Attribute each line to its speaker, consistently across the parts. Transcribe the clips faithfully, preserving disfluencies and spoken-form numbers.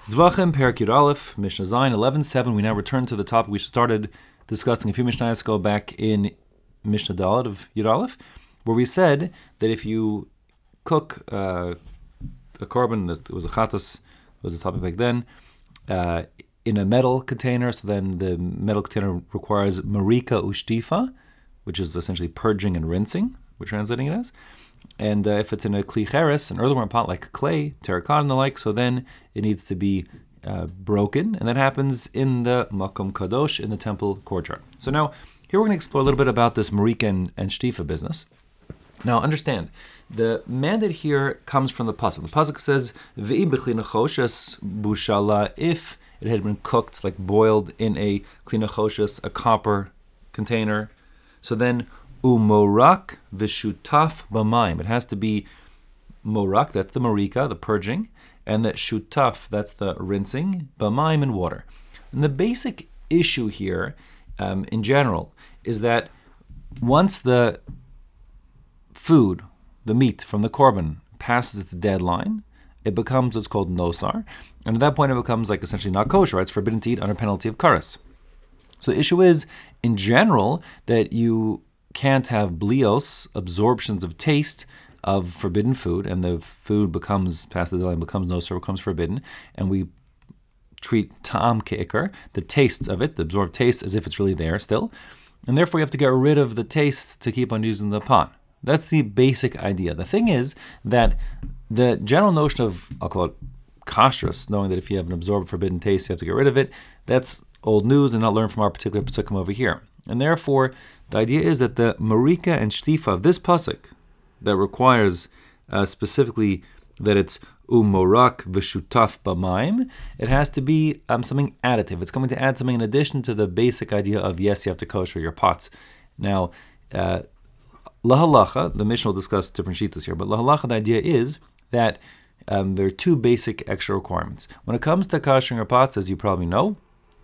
Speaker 1: Zvachim, Perak Yud Aleph, Mishnah Zayin, eleven seven. We now return to the topic we started discussing a few Mishnahs ago back in Mishnah Dalet of Yud Aleph, where we said that if you cook uh, a korban, that was a chatas, was a topic back then, uh, in a metal container, so then the metal container requires marika ushtifa, which is essentially purging and rinsing, we're translating it as. And uh, if it's in a kli cheres, an earthenware pot like clay, terracotta and the like, so then it needs to be uh, broken, and that happens in the makom kadosh, in the temple courtyard. So now, here we're going to explore a little bit about this marika and, and shtifa business. Now, understand, the mandate here comes from the pasuk. The pasuk says, "V'i b'kli nechoshes bushala," if it had been cooked, like boiled in a kli nechoshes, a copper container. So then, umorak v'shutaf b'mayim. It has to be morak, that's the marika, the purging, and that shutaf, that's the rinsing, b'mayim, in water. And the basic issue here, um, in general, is that once the food, the meat from the korban, passes its deadline, it becomes what's called nosar, and at that point it becomes like essentially not kosher. It's forbidden to eat under penalty of karas. So the issue is, in general, that you can't have blios, absorptions of taste of forbidden food, and the food becomes, past the deadline, becomes nosar, becomes forbidden, and we treat ta'am ke'ikar, the taste of it, the absorbed taste, as if it's really there still, and therefore you have to get rid of the taste to keep on using the pot. That's the basic idea. The thing is that the general notion of, I'll call it kashrus, knowing that if you have an absorbed forbidden taste, you have to get rid of it, that's old news and not learned from our particular pasukim over here. And therefore, the idea is that the marika and shtifa of this pasuk, that requires uh, specifically that it's umorak v'shutaf b'mayim, it has to be um, something additive. It's going to add something in addition to the basic idea of, yes, you have to kosher your pots. Now, uh, lahalacha, the Mishnah will discuss different shitas here, but lahalacha, the idea is that um, there are two basic extra requirements. When it comes to koshering your pots, as you probably know,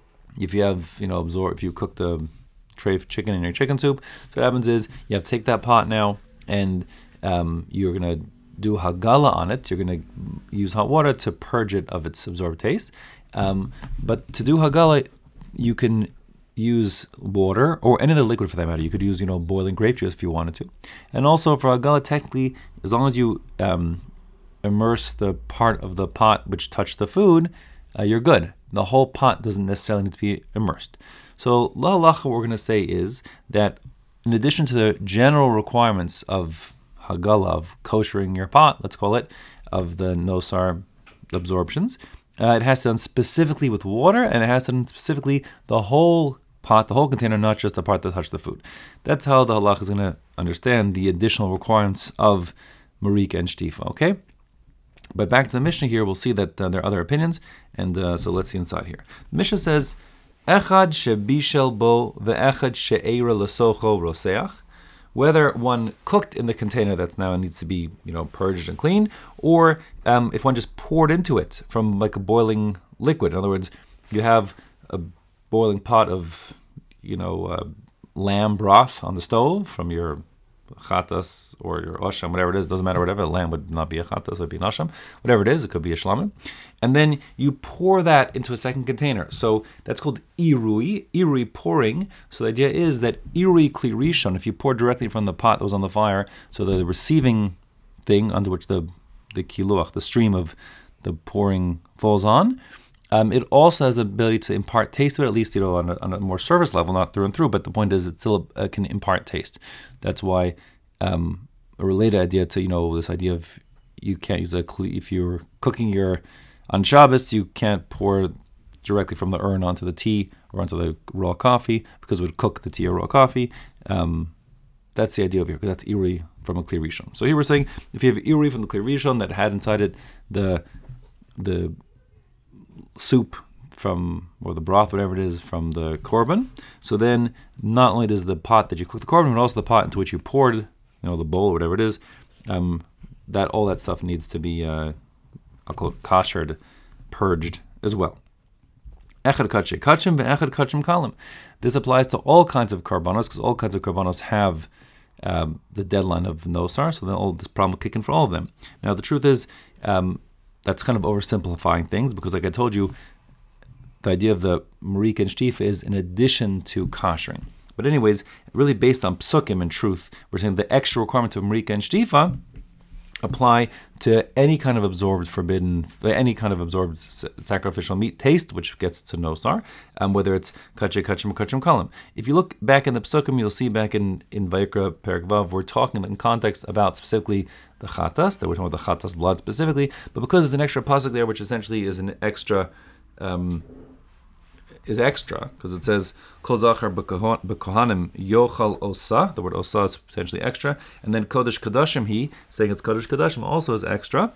Speaker 1: if you have, you know, absorb, if you cook the tray of chicken in your chicken soup, so what happens is you have to take that pot now, and um, you're going to do hagala on it. You're going to use hot water to purge it of its absorbed taste. Um, but to do hagala, you can use water or any other liquid for that matter. You could use, you know, boiling grape juice if you wanted to. And also for hagala, technically, as long as you um, immerse the part of the pot which touched the food, uh, you're good. The whole pot doesn't necessarily need to be immersed. So lahalacha, what we're going to say is that in addition to the general requirements of hagala, of koshering your pot, let's call it, of the nosar absorptions, uh, it has to be done specifically with water, and it has to be done specifically the whole pot, the whole container, not just the part that touched the food. That's how the halacha is going to understand the additional requirements of marika and shtifa, okay? But back to the Mishnah here, we'll see that uh, there are other opinions, and uh, so let's see inside here. The Mishnah says, Echad shebishel bo ve'echad she'eira lesocho roseach, whether one cooked in the container that's now needs to be, you know, purged and cleaned, or um, if one just poured into it from like a boiling liquid. In other words, you have a boiling pot of, you know, uh, lamb broth on the stove from your chatas or your osham, whatever it is, doesn't matter, whatever. A lamb would not be a chatas, it would be an osham. Whatever it is, it could be a shlamim. And then you pour that into a second container. So that's called irui, irui pouring. So the idea is that irui kli rishon, if you pour directly from the pot that was on the fire, so the receiving thing under which the the kiluach, the stream of the pouring falls on, Um, it also has the ability to impart taste to it, at least, you know, on a, on a more surface level, not through and through. But the point is, it still uh, can impart taste. That's why um, a related idea to, you know, this idea of you can't use a cle- if you're cooking your on Shabbos, you can't pour directly from the urn onto the tea or onto the raw coffee because it would cook the tea or raw coffee. Um, that's the idea of here, because that's iri from a kli rishon. So here we're saying if you have iri from the kli rishon that had inside it the the soup from, or the broth, whatever it is, from the korban. So then, not only does the pot that you cook the korban, but also the pot into which you poured, you know, the bowl or whatever it is, um, that all that stuff needs to be, uh, I'll call it kashered, purged as well. Echad kachim kachim ve'echad kachim kalim. This applies to all kinds of karbanos, because all kinds of karbanos have um, the deadline of nosar, so then all this problem will kick in for all of them. Now, the truth is, um, that's kind of oversimplifying things, because like I told you, the idea of the Marika and Shtifa is in addition to koshering. But anyways, really based on psukim and truth, we're saying the extra requirement of Marika and Shtifa apply to any kind of absorbed forbidden, any kind of absorbed sacrificial meat taste, which gets to nosar, um, whether it's kachay kachim or kachim kalim. If you look back in the psukim, you'll see back in, in Vayikra Perek Vav, we're talking in context about specifically the chatas, that we're talking about the chatas blood specifically, but because there's an extra pasuk there, which essentially is an extra, um, is extra, because it says kol zachar b'kohanim yochal osa, the word osa is potentially extra, and then kodesh kadashim he, saying it's kodesh kadashim also is extra.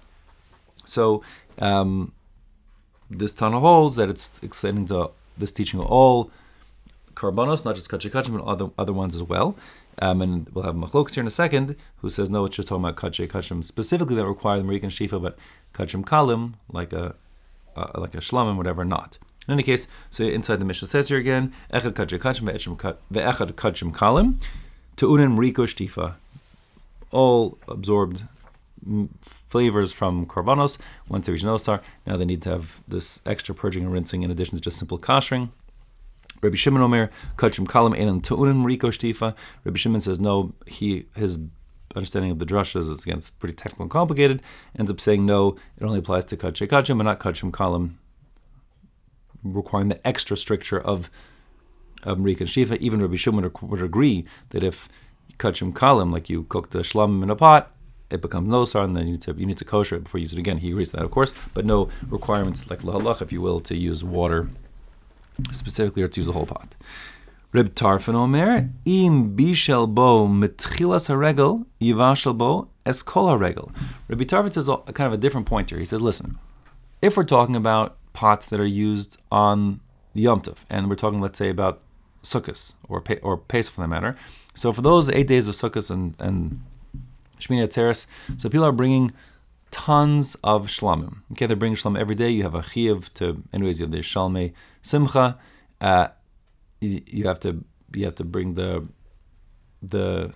Speaker 1: So um, this Tana holds that it's extending to this teaching of all karbanos, not just kachay kachim, but other other ones as well. Um, and we'll have Machlokas here in a second, who says no, it's just talking about kachay kachim specifically that require the Marika and Shtifa, but kachim kalim, like a uh, like a shlamim, whatever, not. In any case, so inside the Mishnah says here again, echad kachay kachim ve'echad kachim kalim, te'unin Marika Shtifa, all absorbed flavors from korbanos. Once they reach nosar, now they need to have this extra purging and rinsing in addition to just simple koshering. Rabbi Shimon Omer, kachim kalim einan te'unin Marika Shtifa. Rabbi Shimon says no, he his understanding of the drushes is, again, it's pretty technical and complicated, ends up saying no, it only applies to kachay kachim, but not kachim kalim, requiring the extra stricture of, of Marika and Shtifa. Even Rabbi Shimon would agree that if kachim kalim, like you cooked a shlamim in a pot, it becomes nosar, and then you need to you need to kosher it before you use it again. He agrees to that, of course, but no requirements like lahalach, if you will, to use water specifically or to use the whole pot. Reb Tarfon Omer, im bishel bo mitchilas haregel yivashel bo es kol haregel. Rabbi Tarfon says a kind of a different point here. He says, listen, if we're talking about pots that are used on the Yom Tov, and we're talking, let's say, about Sukkot or Pe- or Pesach for that matter. So for those eight days of Sukkot and and Shmini Atzeres, so people are bringing tons of shlamim. Okay, they're bringing shlamim every day. You have a chiyuv to, anyways, you have the shalmei simcha. Uh, you, you have to you have to bring the the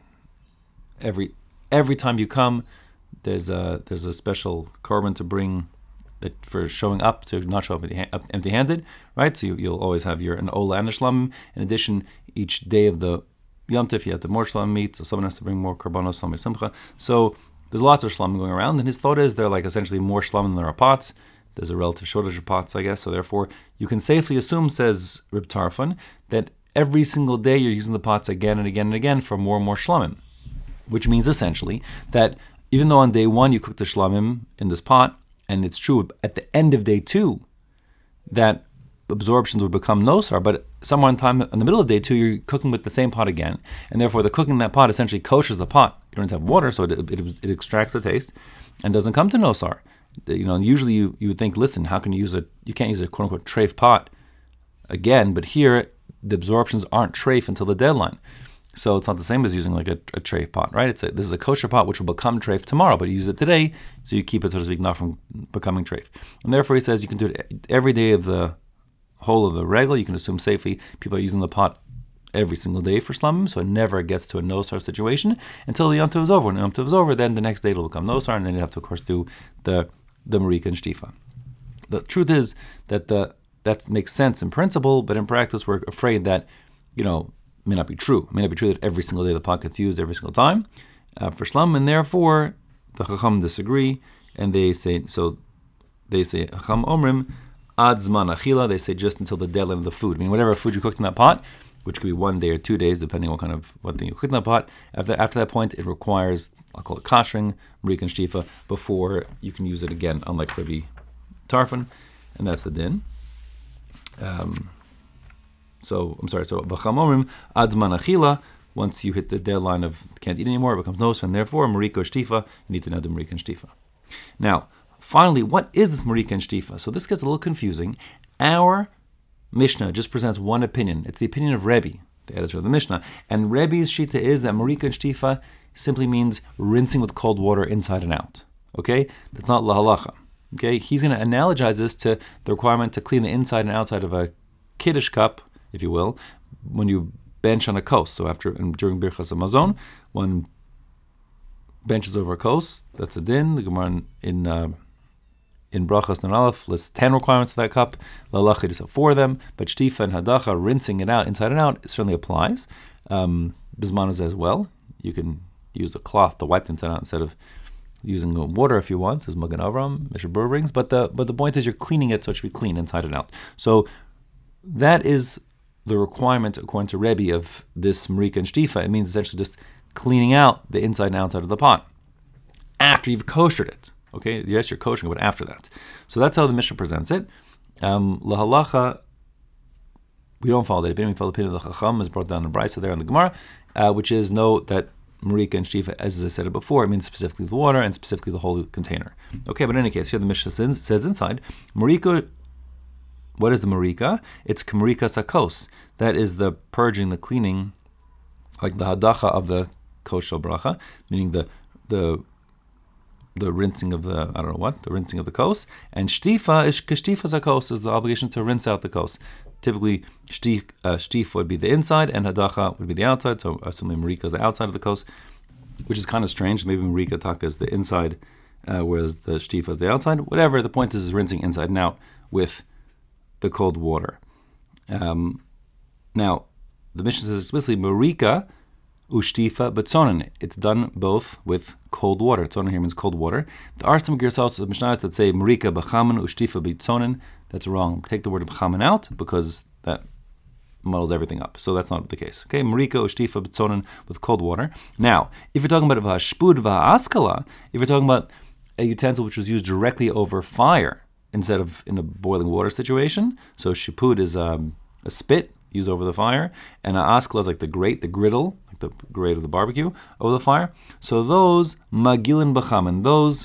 Speaker 1: every every time you come. There's a there's a special korban to bring, that for showing up, to not show up empty-handed, right? So you, you'll always have your an ola and a shlamim. In addition, each day of the Yom Tov, you have the more shlamim meat, so someone has to bring more karbanos, shalmei simcha. So there's lots of shlamim going around, and his thought is they're like essentially more shlamim than there are pots. There's a relative shortage of pots, I guess, so therefore you can safely assume, says Reb Tarfon, that every single day you're using the pots again and again and again for more and more shlamim, which means essentially that even though on day one you cook the shlamim in this pot, and it's true at the end of day two that absorptions would become nosar, but somewhere in time in the middle of day two you're cooking with the same pot again, and therefore the cooking in that pot essentially koshers the pot. You don't have water, so it, it, it extracts the taste and doesn't come to nosar. You know, usually you, you would think, listen, how can you use a you can't use a quote unquote treif pot again, but here the absorptions aren't treif until the deadline. So it's not the same as using like a, a treif pot, right? It's a, this is a kosher pot which will become treif tomorrow, but you use it today, so you keep it, so to speak, not from becoming treif. And therefore he says you can do it every day of the whole of the regal. You can assume safely people are using the pot every single day for shlamim, so it never gets to a nosar situation until the Yom Tov is over. When the Yom Tov is over, then the next day it'll become nosar, and then you have to, of course, do the the Marika and Shtifa. The truth is that the that makes sense in principle, but in practice we're afraid that, you know, it may not be true. It may not be true that every single day the pot gets used every single time uh, for shlam, and therefore the Chacham disagree, and they say, so they say, Chacham Omrim, Ad Zman Achila, they say just until the deadline of the food. I mean, whatever food you cooked in that pot, which could be one day or two days, depending on what kind of what thing you cook in that pot. After after that point, it requires, I'll call it koshering, Marika and Shtifa, before you can use it again, unlike Rabbi Tarfon, and that's the din. Um, so I'm sorry. So v'chamorim ad zman achila. Once you hit the deadline of can't eat anymore, it becomes nosar, and therefore Marika Shtifa. You need to know the Marika and Shtifa. Now, finally, what is this Marika and Shtifa? So this gets a little confusing. Our Mishnah just presents one opinion. It's the opinion of Rebbe, the editor of the Mishnah. And Rebbe's shita is that Marika and Shtifa simply means rinsing with cold water inside and out. Okay? That's not la halacha. Okay? He's going to analogize this to the requirement to clean the inside and outside of a kiddush cup, if you will, when you bench on a kos. So after and during Birchas Hamazon, one benches over a kos, that's a din. The Gemara in uh, in Brachos Nun Aleph lists ten requirements for that cup. Lalacha just have four of them, but Shtifa and Hadacha, rinsing it out inside and out, it certainly applies. Um, Bismanaz as well. You can use a cloth to wipe the inside out instead of using water if you want, as Magen Avram, Mishnah Berurah brings. But the but the point is you're cleaning it, so it should be clean inside and out. So that is the requirement according to Rebbe of this Marika and Shtifa. It means essentially just cleaning out the inside and outside of the pot after you've koshered it. Okay, yes, you're koshering, but after that. So that's how the Mishnah presents it. Um, Lahalacha, we don't follow that opinion. We follow the opinion of the Chacham, as brought down in Brisa there in the Gemara, uh, which is note that Marika and Shtifa, as I said it before, it means specifically the water and specifically the whole container. Okay, but in any case, here the Mishnah says, says inside, Marika, what is the Marika? It's Marika Sakos. That is the purging, the cleaning, like the Hadacha of the Koshel Bracha, meaning the the the rinsing of the, I don't know what, the rinsing of the kos. And Shtifa is Keshtifa Sakos, is the obligation to rinse out the kos. Typically, shtif, uh, shtif would be the inside, and hadacha would be the outside. So, assuming marika is the outside of the kos, which is kind of strange. Maybe marika taka is the inside, uh, whereas the shtifa is the outside. Whatever. The point is, is rinsing inside and out with the cold water. Um, now, the Mishnah says explicitly marika ushtifa betzonen. It's done both with cold water. Tzonen here means cold water. There are some girsos of Mishnahs that say marika b'chamen ushtifa betzonen. That's wrong. Take the word b'chamen out because that muddles everything up. So that's not the case. Okay, marika ushtifa betzonen with cold water. Now, if you're talking about v'hashpud v'ha'askala, if you're talking about a utensil which was used directly over fire instead of in a boiling water situation, so shipud is um, a spit used over the fire, and a askala is like the grate, the griddle, like the grate of the barbecue over the fire. So those magilin b'chamen, those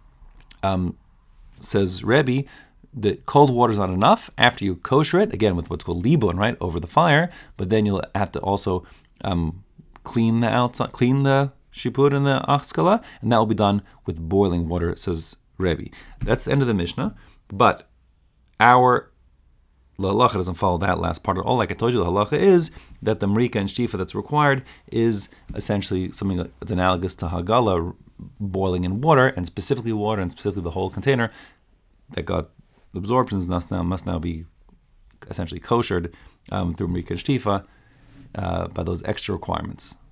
Speaker 1: um, says Rebbe, the cold water is not enough. After you kosher it, again with what's called libon, right, over the fire, but then you'll have to also um, clean the outside, clean the shipud and the askala, and that will be done with boiling water, says Rebbe. That's the end of the Mishnah, but our the halacha doesn't follow that last part at all. Like I told you, the halacha is that the marika and shtifa that's required is essentially something that's analogous to hagala, boiling in water, and specifically water, and specifically the whole container that got absorptions must now must now be essentially koshered um, through marika and shtifa uh, by those extra requirements.